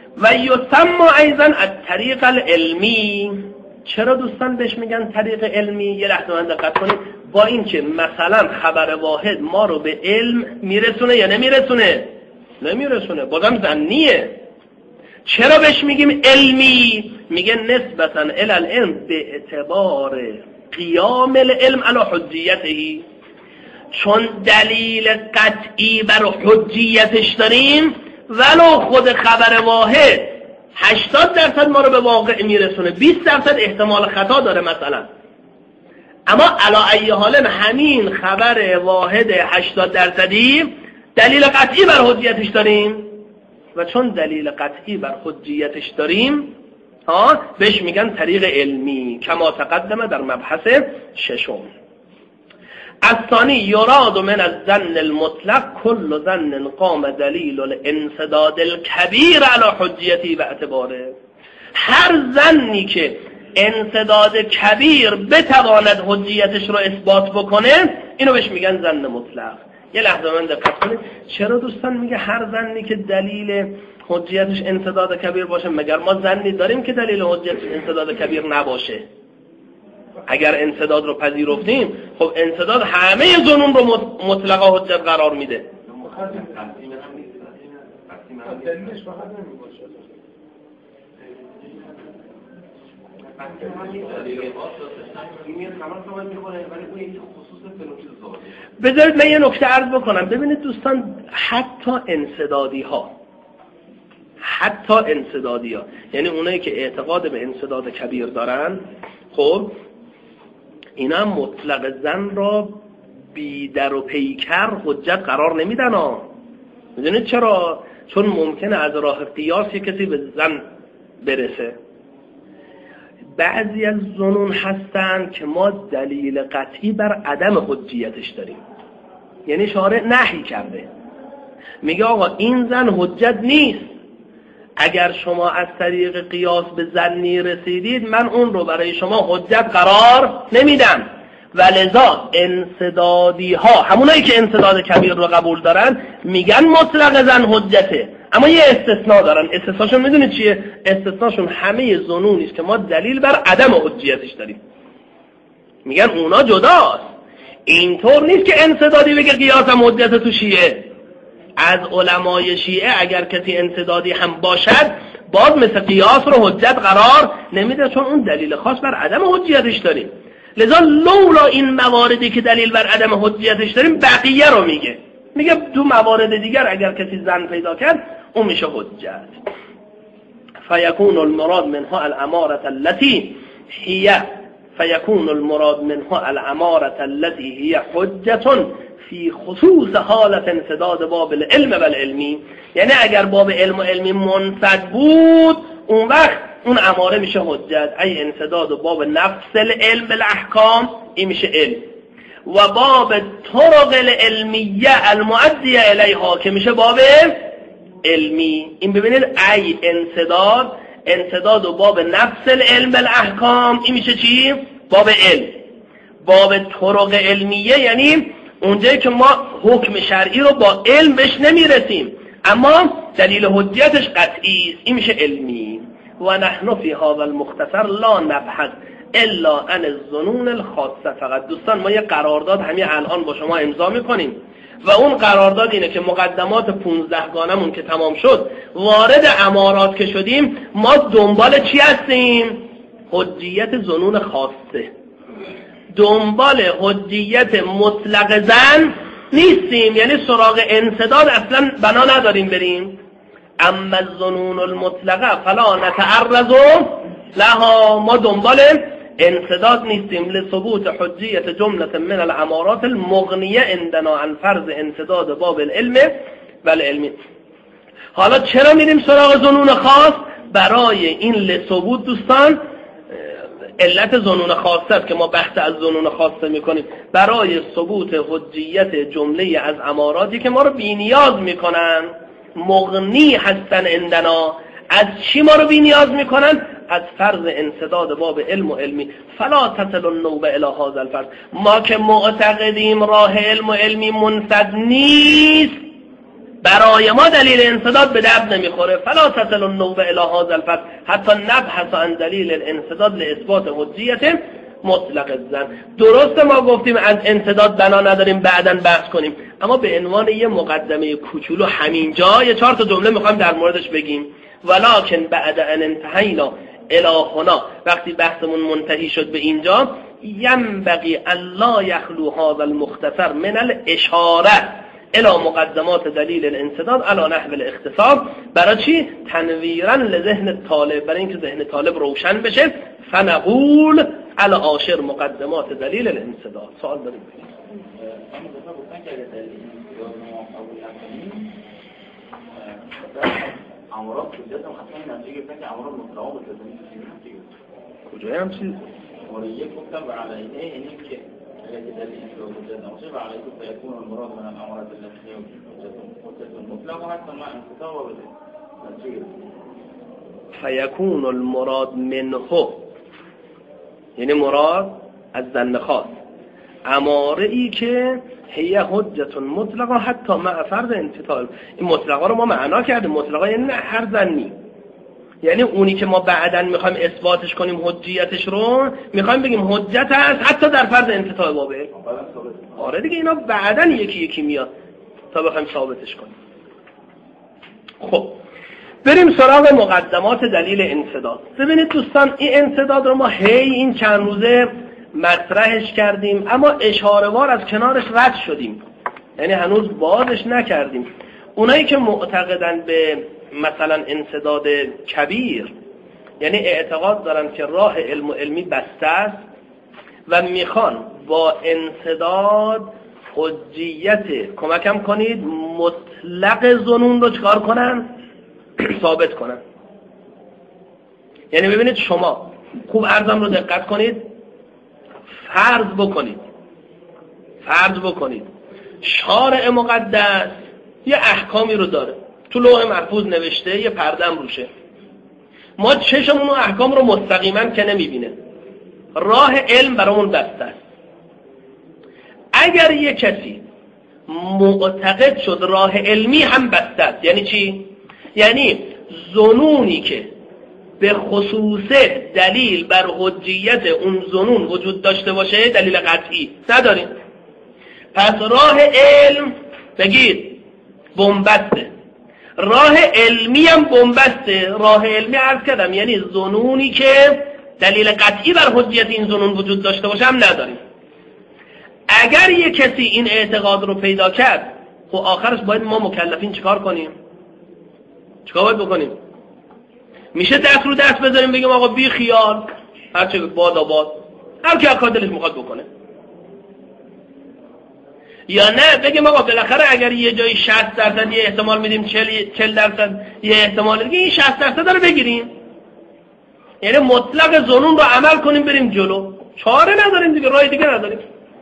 [SPEAKER 3] و یسمى ایضا الطریق العلمی. چرا دوستان بهش میگن طریق علمی؟ یه لحظه من دقت کنید. با این که مثلا خبر واحد ما رو به علم میرسونه یا نمیرسونه؟ نمیرسونه، بازم ظنیه. چرا بهش میگیم علمی؟ میگه نسبتا الی العلم به اعتبار قیام العلم علی حجیته، چون دلیل قطعی بر حجیتش داریم، ولو خود خبر واحد هشتاد درصد ما رو به واقع میرسونه، بیست درصد احتمال خطا داره مثلا، اما علی ای حال همین خبر واحد هشتاد درصدی دلیل قطعی بر حجیتش داریم، و چون دلیل قطعی بر حجیتش داریم ها بهش میگن طریق علمی، کما تقدمه در مبحث ششم. الثانی یراد من الظن المطلق کل ظن قام دلیل الانسداد الکبیر علی حجیتی و اعتباره. هر ظنی که انسداد کبیر بتواند حجیتش رو اثبات بکنه اینو بهش میگن ظن مطلق. یه لحظه من دقت کنید. چرا دوستان میگه هر ظنی که دلیل حجیتش انسداد کبیر باشه؟ مگر ما ظنی داریم که دلیل حجیتش انسداد کبیر نباشه؟ اگر انسداد رو پذیرفتیم خب انسداد همه ظنون رو مطلقا حجت قرار میده. بذارید من یه نکته عرض بکنم. ببینید دوستان، حتی انسدادی ها حتی انسدادی ها یعنی اونایی که اعتقاد به انسداد کبیر دارن، خب اینا هم مطلق زن را بی در و پیکر حجت قرار نمیدن ها. میدونید چرا؟ چون ممکنه از راه قیاس یک کسی به زن برسه. بعضی از ظنون هستن که ما دلیل قطعی بر عدم حجیتش داریم، یعنی شارع نهی کرده، میگه آقا این زن حجت نیست، اگر شما از طریق قیاس به ظنی رسیدید من اون رو برای شما حجت قرار نمیدم. ولذا انسدادی ها، همونایی که انسداد کبیر رو قبول دارن، میگن مطلق زن حجته، اما یه استثناء دارن. استثناشون میدونید چیه؟ استثناشون همه ظنونی است که ما دلیل بر عدم حجیتش داریم، میگن اونا جداست. اینطور نیست که انسدادی بگه قیاس هم حجت تو شیعه. از علمای شیعه اگر کسی انسدادی هم باشد باز مثل قیاس رو حجت قرار نمیده، چون اون دلیل خاص بر عدم حجیتش داریم. لذا لولا این مواردی که دلیل بر عدم حجیتش داریم بقیه رو میگه میگه تو موارد دیگر اگر کسی زن پیدا کرد اون میشه حجت. فیکون المراد منها الاماره التي هي فیکون المراد منها الاماره التي هي حجة فی خصوص حالت انسداد باب العلم و العلمی. یعنی اگر باب علم و علمی منسد بود اون وقت اون اماره میشه حجت. ای انسداد و باب نفس العلم بالاحکام این میشه علم، و باب طرق العلمیه المؤدیه الیها که میشه باب علمی. این ببینید ای انسداد انسداد و باب نفس العلم بالاحکام این میشه چی؟ باب علم. باب طرق علمیه یعنی اونجایی که ما حکم شرعی رو با علم بهش نمیرسیم اما دلیل حجیتش قطعی است، این میشه علمی. و نحن فی هذا المختصر لا نبحث الا عن الظنون الخاصه. فقط دوستان ما یه قرارداد همین الان با شما امضا میکنیم و اون قرارداد اینه که مقدمات پونزده گانمون که تمام شد، وارد امارات که شدیم، ما دنبال چی هستیم؟ حجیت ظنون خاصه. دنبال حجیت مطلق زن نیستیم، یعنی سراغ انسداد اصلا بنا نداریم بریم. اما الظنون المطلقه فلا نتعرض لها، ما دنبال انسداد نیستیم. لثبوت حجیت جمله من الامارات المغنیه عندنا عن فرض انسداد باب العلم و العلمی. حالا چرا میریم سراغ ظنون خاص؟ برای این لثبوت دوستان علت ظنون خاصه است که ما بحث از ظنون خاصه میکنیم، برای ثبوت حجیت جمله از اماراتی که ما رو بی نیاز میکنن، مغنی هستن عندنا. از چی ما رو بی نیاز میکنن؟ از فرض انسداد باب علم و علمی. فلا تصل النوبه الی هذا الفرض. ما که معتقدیم راه علم و علمی منسد نیست، برای ما دلیل انسداد به درد نمیخوره. فلا تصل النوبه الی هذا الفصل حتی نبحث عن دلیل الانسداد لاثبات حجیت مطلق الظن. درسته ما گفتیم از انسداد بنا نداریم بعداً بحث کنیم، اما به عنوان یه مقدمه کوچولو همینجا یه چهار تا جمله میخوایم در موردش بگیم. ولکن بعد ان انتهینا الی هنا، وقتی بحثمون منتهی شد به اینجا، ینبغی الا یخلو هذا المختصر من الاشاره الى مقدمات دلیل الانسداد علی نحو الاختصار. برای چی؟ تنویرا لذهن طالب، برای اینکه ذهن طالب روشن بشه. فنقول علی عاشر مقدمات دلیل الانسداد. سوال داریم؟
[SPEAKER 5] من مثلا گفتن که اگر دلیل انسداد ما قبول نکنیم، امورات حجت هم حتما نتیجه گفتن که امورات مطلقا به تضمین
[SPEAKER 3] کجای هم چیز؟
[SPEAKER 5] مورد یک گفتم و علیه اینه که اگر دلیل انسداد حجت نباشه و علیه که فیکون المراد من الامارات التي حجت مطلقا حتی ما انتفاع بده نتیجه
[SPEAKER 3] فیکون المراد منه، یعنی مراد از ظن خاص اماره ای که هی حجت مطلقا حتی مع فرض انتفاع. این مطلقا رو ما معنا کردیم، مطلقا یعنی نه هر ظنی، یعنی اونی که ما بعداً میخوایم اثباتش کنیم حجیتش رو، میخوایم بگیم حجت است حتی در فرض انتفاع بابه. آره دیگه اینا بعداً یکی یکی میاد تا بخوایم ثابتش کنیم. خب بریم سراغ مقدمات دلیل انسداد. ببینید دوستان، این انسداد رو ما هی این چند روزه مطرحش کردیم اما اشاره‌وار از کنارش رد شدیم، یعنی هنوز بازش نکردیم. اونایی که معتقدن به مثلا انسداد کبیر، یعنی اعتقاد دارن که راه علم و علمی بسته است و میخوان با انسداد حجیت کمکم کنید مطلق ظنون رو چکار کنن؟ ثابت کنن. یعنی ببینید شما خوب عرضم رو دقت کنید، فرض بکنید فرض بکنید شارع مقدس یه احکامی رو داره، تو لوح محفوظ نوشته، یه پردم روشه، ما چشمون اون احکام رو مستقیما که نمیبینه، راه علم برامون بسته است. اگر یه کسی معتقد شد راه علمی هم بسته است، یعنی چی؟ یعنی ظنونی که به خصوص دلیل بر حجیت اون ظنون وجود داشته باشه دلیل قطعی نداریم، پس راه علم بگید بنبسته، راه علمی هم بنبسته. راه علمی عرض کردم یعنی ظنونی که دلیل قطعی بر حجیت این ظنون وجود داشته باشه هم نداریم. اگر یک کسی این اعتقاد رو پیدا کرد، خب آخرش باید ما مکلفین چیکار کنیم؟ چیکار باید بکنیم؟ میشه دست رو دست بذاریم بگیم آقا بی خیال، هرچه باد آباد، هر کی هر دلش میخواد بکنه، یا نه بگیم آقا بالاخره اگر یه جایی شصت درصد یه احتمال میدیم، چهل درصد یه احتمال دیگه، این شصت درصد رو بگیریم، یعنی مطلق ظنون رو عمل کنیم بریم جلو. چاره نداریم دیگه، راه دیگه نداریم.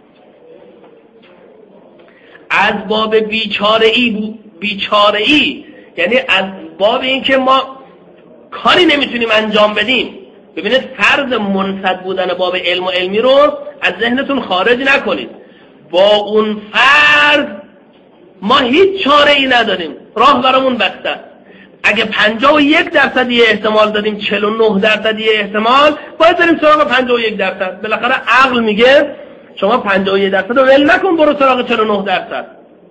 [SPEAKER 3] از باب بیچاره‌ای بیچاره‌ای یعنی از باب این که ما کاری نمیتونیم انجام بدیم. ببینید فرض منصد بودن باب علم و علمی رو از ذهنتون خارج نکنید. با اون فرض ما هیچ چاره ای نداریم، راه برامون بسته. اگه پنجاه و یک درصد یه احتمال دادیم، چهل و نه درصد یه احتمال، باید بریم سراغ پنجاه و یک درصد. بالاخره عقل میگه شما پنجاه و یک درصد رو ول نکن، برو سراغ چهل و نه درصد.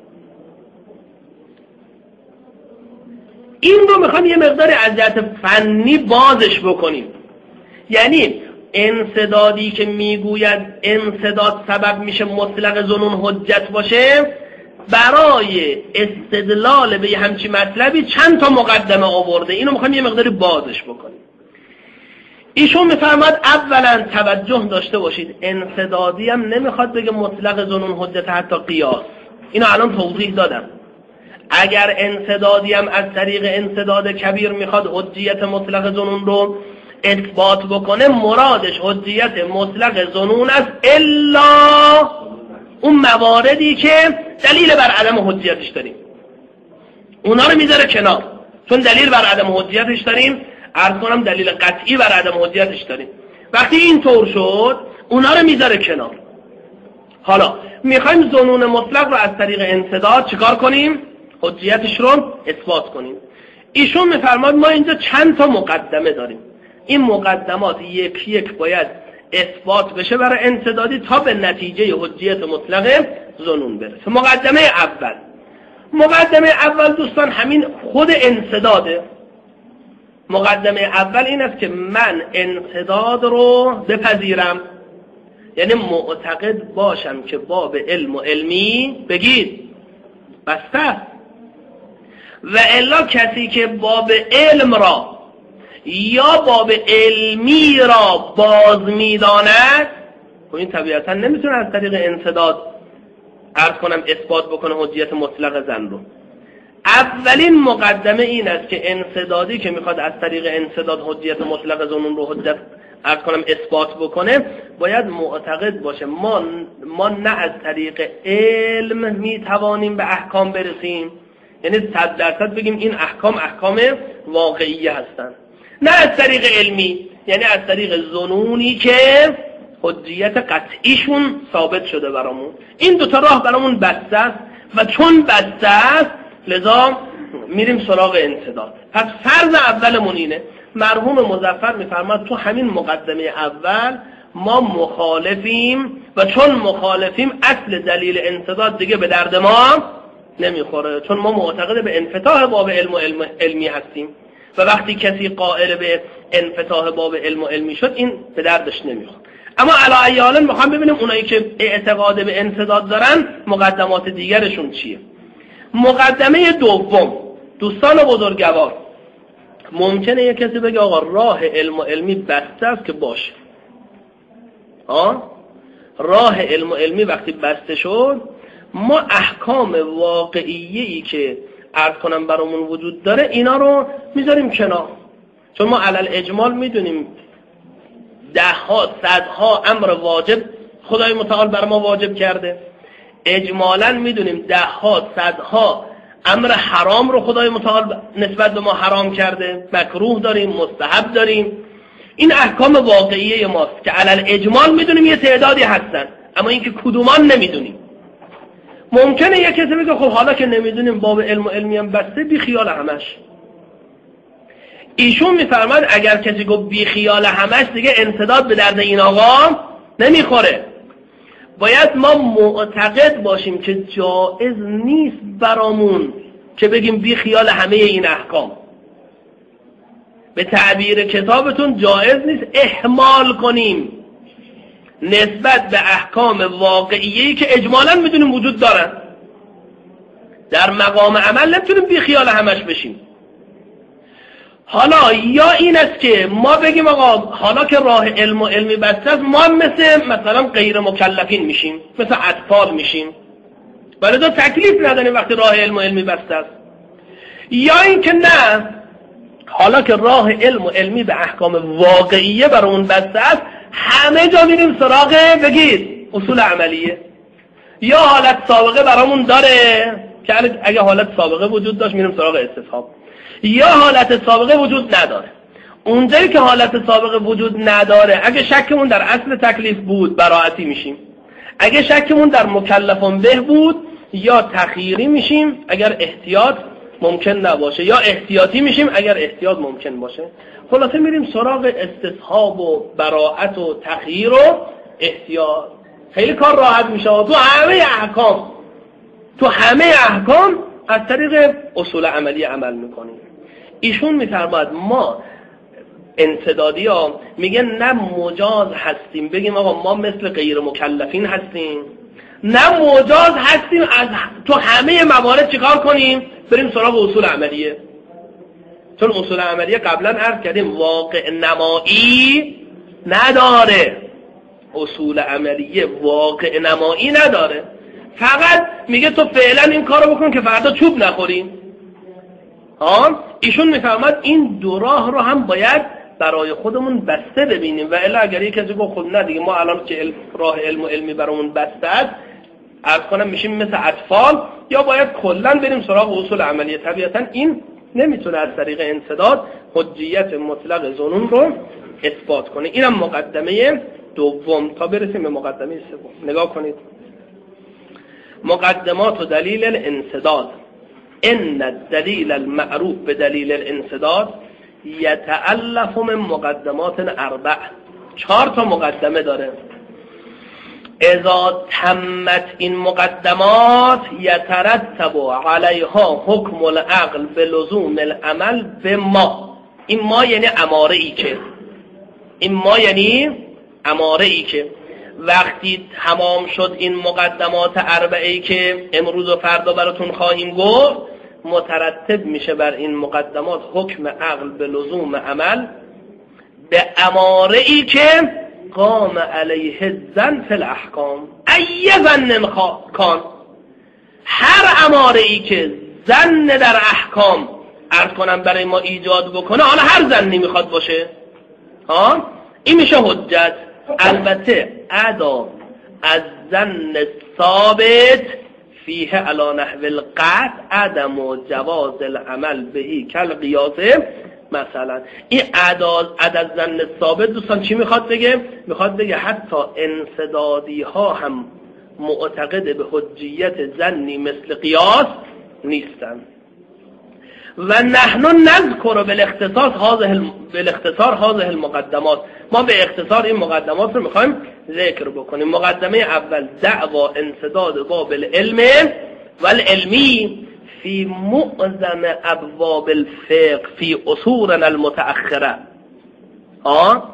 [SPEAKER 3] این رو میخوام یه مقدار از جهت فنی بازش بکنیم. یعنی انسدادی که میگوید انسداد سبب میشه مطلق ظنون حجت باشه، برای استدلال به همچین مطلبی چند تا مقدمه آورده. اینو میخوام یه مقداری بازش بکنیم. ایشون میفرماد اولا توجه داشته باشید، انسدادی هم نمیخواد بگه مطلق ظنون حجت حتی قیاس. اینو الان توضیح دادم. اگر انسدادی هم از طریق انسداد کبیر میخواد حجیت مطلق ظنون رو اثبات بکنه، مرادش حجیت مطلق ظنون است الا اون مواردی که دلیل بر عدم حجیتش داریم، اونا رو میذاره کنار. چون دلیل بر عدم حجیتش داریم، عرض کنم دلیل قطعی بر عدم حجیتش داریم. وقتی این طور شد اونا رو میذاره کنار. حالا میخوایم ظنون مطلق رو از طریق انسداد چیکار کنیم؟ حجیتش رو اثبات کنیم. ایشون میفرماد ما اینجا چند تا مقدمه داریم، این مقدمات یک یک باید اثبات بشه برای انسدادی تا به نتیجه حجیت مطلق ظنون برسه. مقدمه اول مقدمه اول دوستان همین خود انسداده. مقدمه اول این است که من انسداد رو بپذیرم، یعنی معتقد باشم که باب علم و علمی بگید بسته، و الا کسی که باب علم را یا باب علمی را باز می‌داند، این طبیعتا نمیتونه از طریق انسداد عرض کنم اثبات بکنه حجیت مطلق زن رو. اولین مقدمه این است که انسدادی که میخواد از طریق انسداد حجیت مطلق ظنون رو حجت عرض کنم اثبات بکنه باید معتقد باشه ما ما نه از طریق علم میتوانیم به احکام برسیم، یعنی صد درصد بگیم این احکام احکام واقعی هستند، نه از طریق علمی یعنی از طریق ظنونی که حجیت قطعیشون ثابت شده برامون. این دوتا راه برامون بسته است و چون بسته است لذا میریم سراغ انسداد. پس فرض اولمون اینه، مرحوم مظفر میفرماد تو همین مقدمه اول ما مخالفیم و چون مخالفیم اصل دلیل انسداد دیگه به درد ما نمیخوره، چون ما معتقد به انفتاح باب علم و علم علمی هستیم و وقتی کسی قائل به انفتاح باب علم و علمی شد این به دردش نمیخوره. اما علی ای حال میخوام ببینیم اونایی که اعتقاد به انسداد دارن مقدمات دیگرشون چیه. مقدمه دوم دوستان بزرگوار، ممکنه یک کسی بگه آقا راه علم و علمی بسته است که باشه، آه؟ راه علم و علمی وقتی بسته شد ما احکام واقعیه‌ای که عرض کنم برامون وجود داره اینا رو میذاریم کنار، چون ما علل اجمال میدونیم ده ها صدها امر واجب خدای متعال بر ما واجب کرده، اجمالا میدونیم ده ها صدها امر حرام رو خدای متعال نسبت به ما حرام کرده، مکروه داریم، مستحب داریم. این احکام واقعیه ماست که علل اجمال میدونیم یه تعدادی هستن، اما اینکه کدومان نمیدونیم. ممکنه یک کسی بگه خب حالا که نمیدونیم باب علم و علمی هم بسته بی خیال همش. ایشون میفرماد اگر کسی گفت بی خیال همش دیگه انسداد به درد این آقا نمیخوره، باید ما معتقد باشیم که جائز نیست برامون که بگیم بی خیال همه این احکام. به تعبیر کتابتون جائز نیست اهمال کنیم نسبت به احکام واقعیه‌ای که اجمالاً میدونیم وجود دارن. در مقام عمل نمیتونیم بی خیال همش بشیم. حالا یا این است که ما بگیم آقا حالا که راه علم و علمی بسته است ما مثل مثلا غیر مکلفین میشیم، مثل اطفال میشیم، ولی تو تکلیف نداریم وقتی راه علم و علمی بسته است. یا این که نه، حالا که راه علم و علمی به احکام واقعیه برامون بسته است همه جا میریم سراغ بگید اصول عملیه. یا حالت سابقه برامون داره که اگه حالت سابقه وجود داشت میریم سراغ استصحاب، یا حالت سابقه وجود نداره. اونجایی که حالت سابقه وجود نداره اگه شکمون در اصل تکلیف بود براعتی میشیم، اگه شکمون در مکلفون به بود یا تخییری میشیم اگر احتیاط ممکن نباشه، یا احتیاطی میشیم اگر احتیاط ممکن باشه. خلاصه میریم سراغ استصحاب و براعت و تخییر و احتیاط. خیلی کار راحت میشه تو همه احکام، تو همه احکام از طریق اصول عملی عمل میکنیم. ایشون میفرماید ما انسدادی ها میگن نه مجاز هستیم بگیم آقا ما مثل غیر مکلفین هستیم، نه مجاز هستیم از تو همه موارد چیکار کنیم بریم سراغ اصول عملیه. چون اصول عملیه قبلا عرض کردیم واقع نمایی نداره، اصول عملیه واقع نمایی نداره، فقط میگه تو فعلا این کارو بکن که فردا چوب نخوریم. ها ایشون میفهمد این دو راه رو هم باید برای خودمون بسته ببینیم، و الا اگر یک کسی گفت خب نه دیگه ما الان که علم راه علم و علمی برامون بسته است عرض کنم میشیم مثل اطفال، یا باید کلا بریم سراغ اصول عملیه. طبیعتا این نمیتونه از طریق انسداد حجیت مطلق ظنون رو اثبات کنه. اینم مقدمه دوم. تا برسیم به مقدمه سوم نگاه کنید. مقدمات و دلیل الانسداد. ان الدلیل المعروف به دلیل الانسداد یتألف من مقدمات اربع، چهار تا مقدمه داره. اذا تمت این مقدمات یترتب علیها حکم العقل به لزوم العمل به ما. این ما یعنی اماره ای که این ما یعنی اماره ای که وقتی تمام شد این مقدمات اربعه‌ای که امروز و فردا براتون خواهیم گفت، مترتب میشه بر این مقدمات حکم عقل به لزوم عمل به اماره ای که قام علیه زن فی الاحکام. ای زن کان، هر اماره ای که زن در احکام عرض کنم برای ما ایجاد بکنه، حالا هر زنی میخواد باشه، ها این میشه حجت. البته ادا از زن ثابت فیه علی نحو القطع عدم و جواز العمل بهی کل قیاسه. مثلا این ادا از زن ثابت دوستان چی میخواد بگه؟ میخواد بگه حتی انسدادی ها هم معتقد به حجیت زنی مثل قیاس نیستن. و نحن نذکر بالاختصاص هذه بالاختصار هذه المقدمات، ما به اختصار این مقدمات رو میخوایم ذکر بکنیم. مقدمه اول دعوا انسداد باب العلم والعلمی فی معظم ابواب الفقه فی اصولنا المتأخره. ها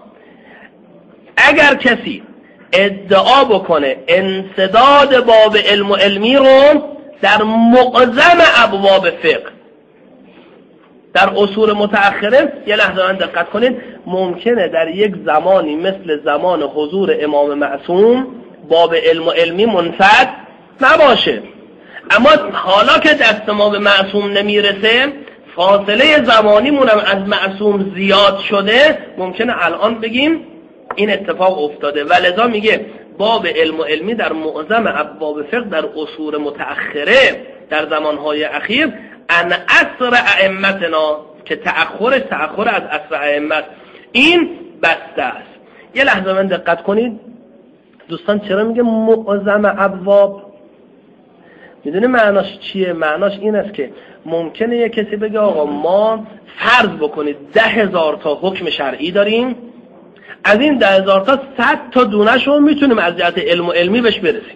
[SPEAKER 3] اگر کسی ادعا بکنه انسداد باب علم و علمی رو در معظم ابواب فقه، در اصول متأخره، یه لحظه من دقت کنید، ممکنه در یک زمانی مثل زمان حضور امام معصوم باب علم و علمی منفرد نباشه، اما حالا که دست ما به معصوم نمیرسه، فاصله زمانی مونم از معصوم زیاد شده، ممکنه الان بگیم این اتفاق افتاده. ولذا میگه باب علم و علمی در معظم ابواب فقه در اصول متأخره در زمانهای اخیر ان اثر ائمتنا، که تأخرش تأخر از اثر ائمت، این بسته است. یه لحظه من دقت کنید دوستان، چرا میگه معظم ابواب؟ میدونی معناش چیه؟ معناش این است که ممکنه یه کسی بگه آقا ما فرض بکنید ده هزار تا حکم شرعی داریم، از این ده هزار تا صد تا دونش رو میتونیم از جهت علم و علمی بهش برسیم.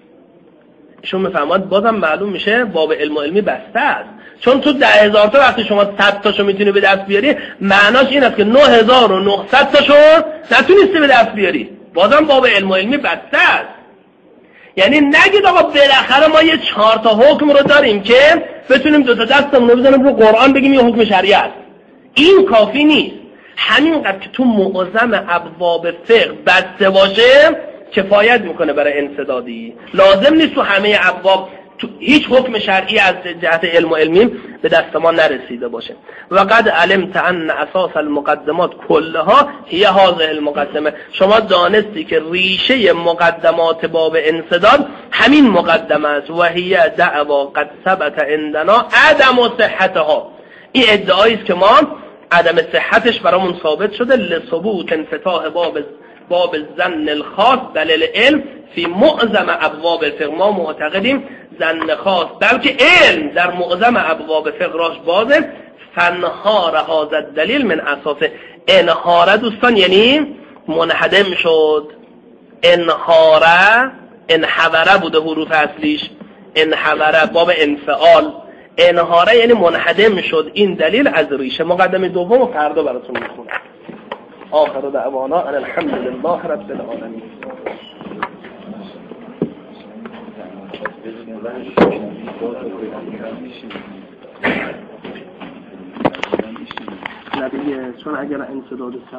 [SPEAKER 3] ایشون میفهمند بازم معلوم میشه باب علم و علمی بسته است، چون تو ده هزار تا وقتی شما صد تاشو میتونی به دست بیاری، معناش این است که نه هزار و نهصد تاشو نتونستی به دست بیاری، بازم باب علم و علمی بسته است. یعنی نگید آقا بالاخره ما یه چهار تا حکم رو داریم که بتونیم دو تا دستمون رو بزنیم رو قرآن بگیم یه حکم شرعی است. این کافی نیست. همینقدر که تو معظم ابواب فقه بسته باشه کفایت میکنه برای انسدادی. لازم نیست تو همه ابواب تو هیچ حکم شرعی از جهت علم و علمی به دست ما نرسیده باشه. و قد علمت ان اساس المقدمات کلها هی هذه المقدمه، شما دانستی که ریشه مقدمات باب انسداد همین مقدمه است. و هی دعوا قد ثبت عندنا عدم صحتها، این ادعایی است که ما عدم صحتش برامون ثابت شده. لثبوت انفتاح باب باب الظن الخاص دلیل علم فی معظم ابواب الفقه، ما معتقدیم ظن خاص بلکه علم در معظم ابواب فقه راش بازه. فنهار هذا الدلیل من اساس، انهاره دوستان یعنی منهدم شد. انهاره انحوره بوده حروف اصلیش، انحوره باب انفعال، انهاره یعنی منهدم شد این دلیل از ریشه. مقدمه دوم و فردا براتون میخونم. آخر دعوانا ان الحمد لله رب العالمین. نبیه چون اگر انسداد